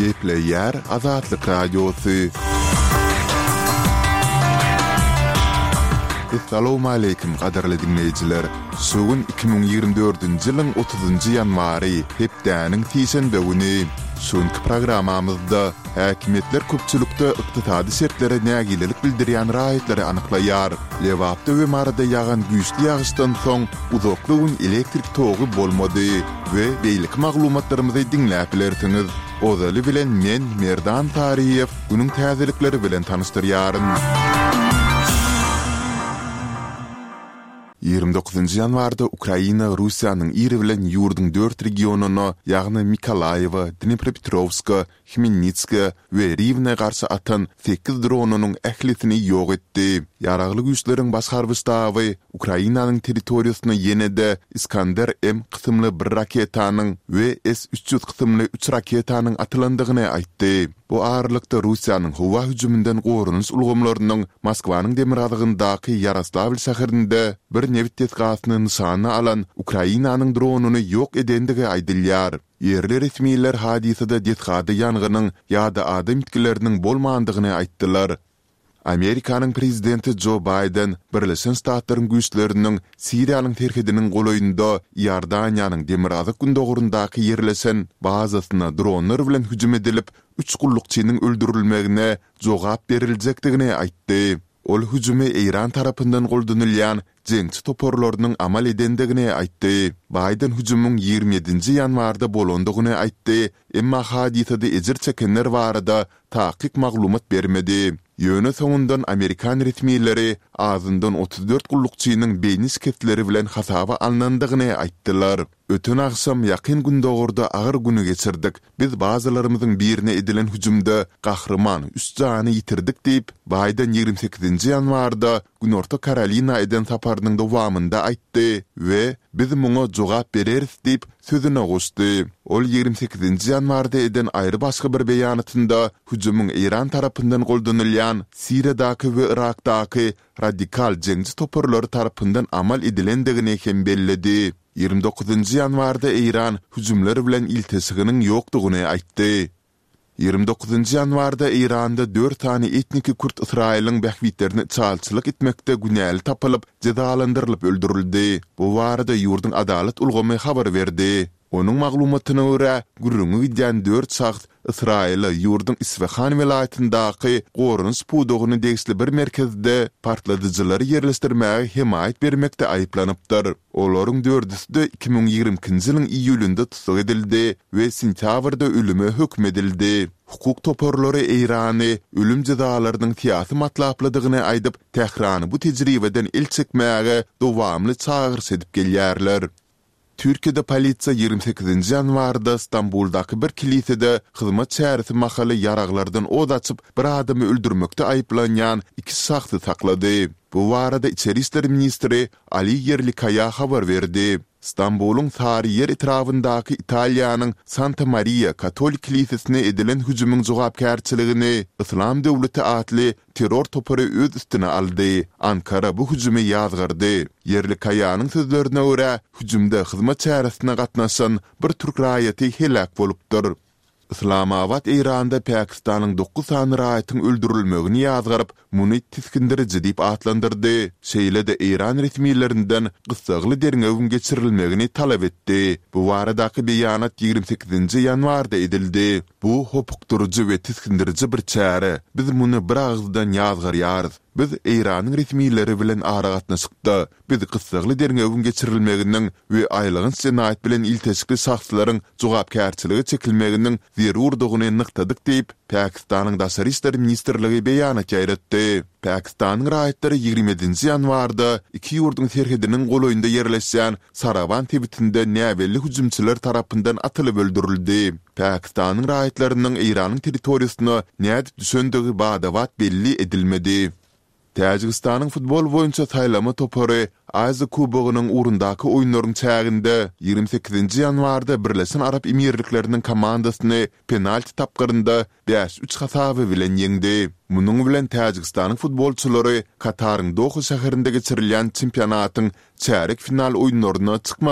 Gepleyer Azatlık Radyosu. Assalamu alaikum qadarly dinleyijiler. Sugün 2024-nji ýylyň 30-njy ýanwary hepdäniň tiýşenbe güni. Şonky programamyzda häkimetler köpçülükde ykdysady şertlere nägilelik bildirýän raýatlary anyklaýar. Lewapda we marada ýagan güýçli ýagyşdan soň uzakly gün elektrik togy bolmady we beýlik maglumatlarymyzy dinläp bilersiňiz. Ozaly bilen men Merdan Tariýew günüň täzelikleri bilen tanışdyrýaryn. 29 ýanwarda Ukraina Russiýanyň iri bilen ýurdun 4 regionuny, ýagny Mikolaýew, Dnipropetrovsk, Khmelnytsk we Rivne garşy atan 8 dronunyň ählisini ýok etdi. Ýaragly güýçleriň başgargıçdagy Ukrainanyň territoriýasyna ýene-de Iskander M kysymly bir raketanyň we S-300 kysymly 3 raketanyň atylandygyny aýtdy. Bu ağırlıkta Russiýanyň howa hüjümünden gorunuş ulgamlarynyň Moskwanyň demir adygyndaky Yaroslavl şäherinde bir newit gasyny nişana alan Ukrainanyň dronuny ýok edendigi aýdylýar. Yerli resmiler hadisede dethady ýangýnyň ýa-da adam itkileriniň bolmandygyny aýtdylar. Amerikanyň prezidenti Joe Biden Birleşen Ştatlaryň güýçleriniň Siriýanyň terhidiniň golaýynda Ýordaniýanyň demir adyk gündogurundaky yerleşen bazasyna dronlar bilen hüjüm edilip 3 gullukçynyň öldürilmegine jogap berilejekdigini aýtdy. Ol hüjümi Iran tarapyndan goldanylýan jeňçi toporlarynyň amal edendigini aýtdy. Biden hüjümüň 27-nji ýanwarda bolandygyny aýtdy, emma hadisede ejir çekenler barada taýyk maglumat bermedi. Ýöne soňundan Amerikan resmileri azyndan 34 gullukçynyň beýnis ketleri bilen hasaba alnandygyny aýtdylar. Ötün akşam ýakyn gündogurda agyr güni geçirdik. Biz bazalarymyzyň birine edilen hüjümde gahrman 3 jany ýitirdik diýip Biden 28-nji ýanwarda Günorta Karolina eden saparynyň dowamynda aýtdy we biz muňa jogap bereriz diýip sözüne goşdy. Ol 28-nji ýanwarda eden aýry başga bir beýanatynda hüjümüň Iran tarapyndan goldanylýan Siriýadaky we Irakdaky radikal jeňçi toporlary tarapyndan amal edilendigini hem belledi. 29-njy ýanwarda Iran hüjümleri bilen iltisiginiň ýokdugyny aýtdy. 29-njy ýanwarda Iranda 4 tane etniki Kürt Israýlyň bähwitlerini çalçylyk etmekde günäli tapylyp, cezalandyrylyp öldürildi. Bu barada ýurdun adalet ulgamy habar berdi. Onun maglumatyna görä, gürrüňi gidýän 4 şahs Israýly ýurdun Isfahan welaýatyndaky gorunuş pudugyny degisli bir merkezde partladyjylary yerleşdirmäge himayet bermekde aýyplanypdyr. Olaryň 4-de 2020-nji ýylyň iýulynda tutuk edildi we sentýabrda ölüme hökmedildi. Hukuk toporlary Irany ölüm jezalarynyň tiýasy matlapladygyny aýdyp, Tehrany bu tejribeden el çekmäge dowamly çağırış edip gelýärler. Türkiýede polisiýa 28-nji ýanwarda Istanbuldaky bir kilisede hyzmat çäresi mahaly ýaraglardan od açyp bir adamy öldürmekde aýplanýan 2 şahsy saklady. Bu barada Içeri işler ministri Ali Yerlikaya habar berdi. İstanbul'un tarihi yer etrafındaky Italiýanyň Santa Maria Katolik kilisesine edilen hüjümüň jogapkärçiligini İslam döwleti adly terror topory öz üstüne aldy. Ankara bu hüjümi ýazgyrdy. Yerlikayanyň sözlerine görä, hüjümde hyzmat çäresine gatnaşan bir türk raýaty helak bolupdyr. Islamabad Iranda Pakistanyň 9 sany raýatyň öldürilmegini ýazgyryp, muny tiskindiriji diýip atlandyrdy. Şeýle-de Iran resmiýetlerinden gysgaly derňewin geçirilmegini talap etdi. Bu baradaky beýanat 28-nji ýanwarda edildi. Bu hukukduruji we tiskindiriji bir çäre. Biz muny bir agzdan ýazgyrýarys. Biz Iranyň resmiýetleri bilen ara gatnaşykda. Biz gysgaly derňewin geçirilmeginiň we aýlygyn senaat bilen ilteşikli şahslaryň jogapkärçiligi çekilmeginiň zerurdygyny nyktadyk diýip Pakistanyň Daşary işler ministrligi beýanat ýaýratdy. Pakistanyň raýatlary 27-nji ýanwarda iki ýurdun terhidiniň golaýynda yerleşýän Saravan tebitinde näwelli hüjümçiler tarapyndan atylyp öldürildi. Pakistanyň raýatlarynyň Iranyň territoriýasyna näde düşendigi badawat belli edilmedi. Täjikistanyň futbol boýunça saýlama topory Aziýa Kubogynyň urundaky oýunlaryň çäginde 28-nji ýanwarda Birleşen Arap Emirlikleriniň komandasyny penalti tapgyrynda 5-3 hasaby bilen ýeňdi. Munyň bilen Täjikistanyň futbolçulary Kataryň Doha şäherinde geçirilýän çempionatyň çärik final oýunlaryna çykma